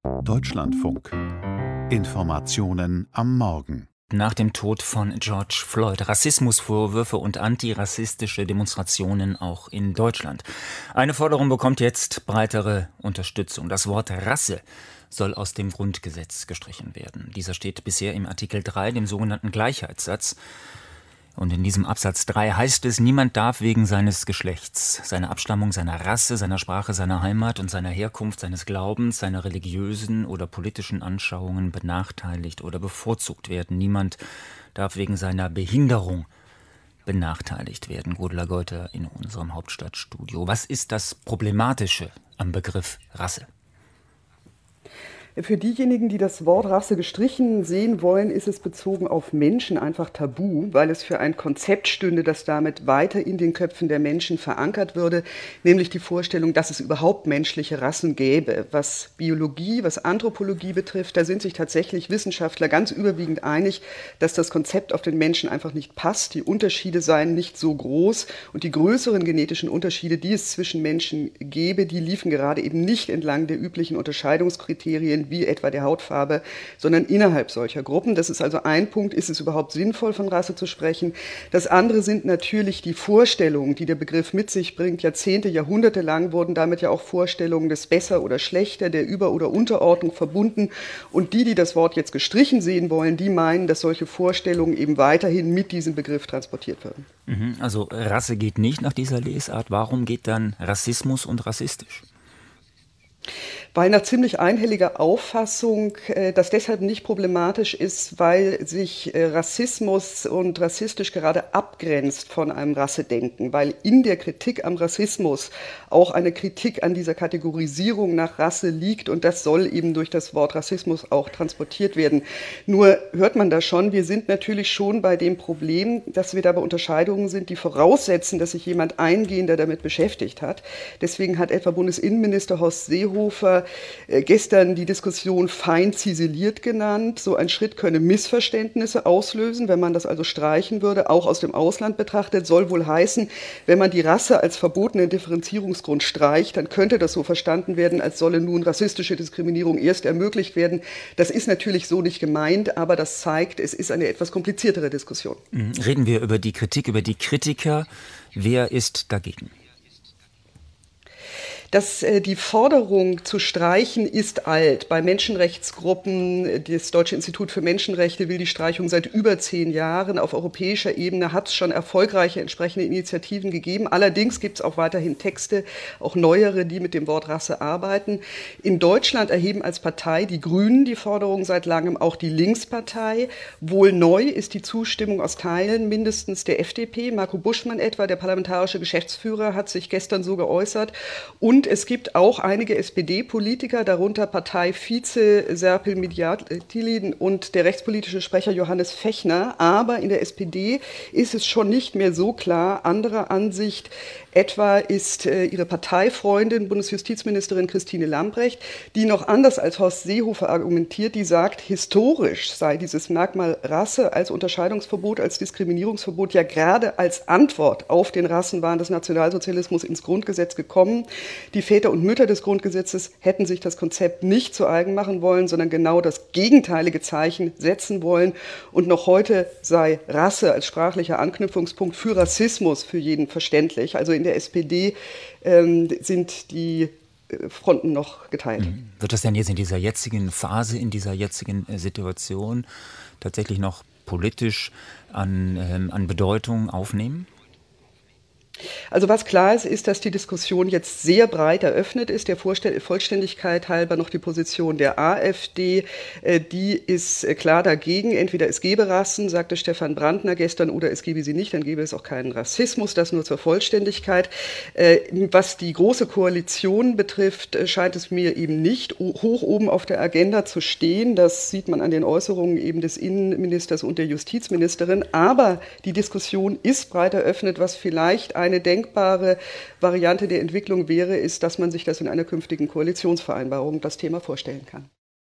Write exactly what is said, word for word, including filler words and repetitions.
Deutschlandfunk. Informationen am Morgen. Nach dem Tod von George Floyd Rassismusvorwürfe und antirassistische Demonstrationen auch in Deutschland. Eine Forderung bekommt jetzt breitere Unterstützung. Das Wort Rasse soll aus dem Grundgesetz gestrichen werden. Dieser steht bisher im Artikel drei, dem sogenannten Gleichheitssatz. Und in diesem Absatz drei heißt es, niemand darf wegen seines Geschlechts, seiner Abstammung, seiner Rasse, seiner Sprache, seiner Heimat und seiner Herkunft, seines Glaubens, seiner religiösen oder politischen Anschauungen benachteiligt oder bevorzugt werden. Niemand darf wegen seiner Behinderung benachteiligt werden. Gudula Geuter in unserem Hauptstadtstudio. Was ist das Problematische am Begriff Rasse? Für diejenigen, die das Wort Rasse gestrichen sehen wollen, ist es bezogen auf Menschen einfach tabu, weil es für ein Konzept stünde, das damit weiter in den Köpfen der Menschen verankert würde, nämlich die Vorstellung, dass es überhaupt menschliche Rassen gäbe. Was Biologie, was Anthropologie betrifft, da sind sich tatsächlich Wissenschaftler ganz überwiegend einig, dass das Konzept auf den Menschen einfach nicht passt. Die Unterschiede seien nicht so groß und die größeren genetischen Unterschiede, die es zwischen Menschen gäbe, die liefen gerade eben nicht entlang der üblichen Unterscheidungskriterien, wie etwa der Hautfarbe, sondern innerhalb solcher Gruppen. Das ist also ein Punkt, ist es überhaupt sinnvoll, von Rasse zu sprechen? Das andere sind natürlich die Vorstellungen, die der Begriff mit sich bringt. Jahrzehnte, Jahrhunderte lang wurden damit ja auch Vorstellungen des Besser oder Schlechter, der Über- oder Unterordnung verbunden. Und die, die das Wort jetzt gestrichen sehen wollen, die meinen, dass solche Vorstellungen eben weiterhin mit diesem Begriff transportiert werden. Also Rasse geht nicht nach dieser Lesart. Warum geht dann Rassismus und rassistisch? Weil nach ziemlich einhelliger Auffassung äh, das deshalb nicht problematisch ist, weil sich äh, Rassismus und rassistisch gerade abgrenzt von einem Rassedenken, weil in der Kritik am Rassismus auch eine Kritik an dieser Kategorisierung nach Rasse liegt und das soll eben durch das Wort Rassismus auch transportiert werden. Nur hört man da schon, wir sind natürlich schon bei dem Problem, dass wir da bei Unterscheidungen sind, die voraussetzen, dass sich jemand eingehender damit beschäftigt hat. Deswegen hat etwa Bundesinnenminister Horst Seehofer gestern die Diskussion fein ziseliert genannt. So ein Schritt könne Missverständnisse auslösen, wenn man das also streichen würde. Auch aus dem Ausland betrachtet soll wohl heißen, wenn man die Rasse als verbotenen Differenzierungsgrund streicht, dann könnte das so verstanden werden, als solle nun rassistische Diskriminierung erst ermöglicht werden. Das ist natürlich so nicht gemeint, aber das zeigt, es ist eine etwas kompliziertere Diskussion. Reden wir über die Kritik, über die Kritiker. Wer ist dagegen? Dass äh, die Forderung zu streichen ist alt. Bei Menschenrechtsgruppen, das Deutsche Institut für Menschenrechte will die Streichung seit über zehn Jahren. Auf europäischer Ebene hat es schon erfolgreiche entsprechende Initiativen gegeben. Allerdings gibt es auch weiterhin Texte, auch neuere, die mit dem Wort Rasse arbeiten. In Deutschland erheben als Partei die Grünen die Forderung seit langem, auch die Linkspartei. Wohl neu ist die Zustimmung aus Teilen mindestens der F D P. Marco Buschmann etwa, der parlamentarische Geschäftsführer, hat sich gestern so geäußert. Und Und es gibt auch einige S P D-Politiker, darunter Parteivize Serpil Midjatilin und der rechtspolitische Sprecher Johannes Fechner. Aber in der S P D ist es schon nicht mehr so klar. Anderer Ansicht etwa ist äh, ihre Parteifreundin, Bundesjustizministerin Christine Lambrecht, die noch anders als Horst Seehofer argumentiert, die sagt, historisch sei dieses Merkmal Rasse als Unterscheidungsverbot, als Diskriminierungsverbot ja gerade als Antwort auf den Rassenwahn des Nationalsozialismus ins Grundgesetz gekommen. Die Väter und Mütter des Grundgesetzes hätten sich das Konzept nicht zu eigen machen wollen, sondern genau das gegenteilige Zeichen setzen wollen. Und noch heute sei Rasse als sprachlicher Anknüpfungspunkt für Rassismus für jeden verständlich. Also in der S P D ähm, sind die Fronten noch geteilt. Wird das denn jetzt in dieser jetzigen Phase, in dieser jetzigen Situation tatsächlich noch politisch an, ähm, an Bedeutung aufnehmen? Also was klar ist, ist, dass die Diskussion jetzt sehr breit eröffnet ist. Der Vollständigkeit halber noch die Position der AfD. Die ist klar dagegen. Entweder es gebe Rassen, sagte Stefan Brandner gestern, oder es gebe sie nicht, dann gäbe es auch keinen Rassismus. Das nur zur Vollständigkeit. Was die Große Koalition betrifft, scheint es mir eben nicht hoch oben auf der Agenda zu stehen. Das sieht man an den Äußerungen eben des Innenministers und der Justizministerin. Aber die Diskussion ist breit eröffnet, was vielleicht ein Eine denkbare Variante der Entwicklung wäre, ist, dass man sich das in einer künftigen Koalitionsvereinbarung das Thema vorstellen kann.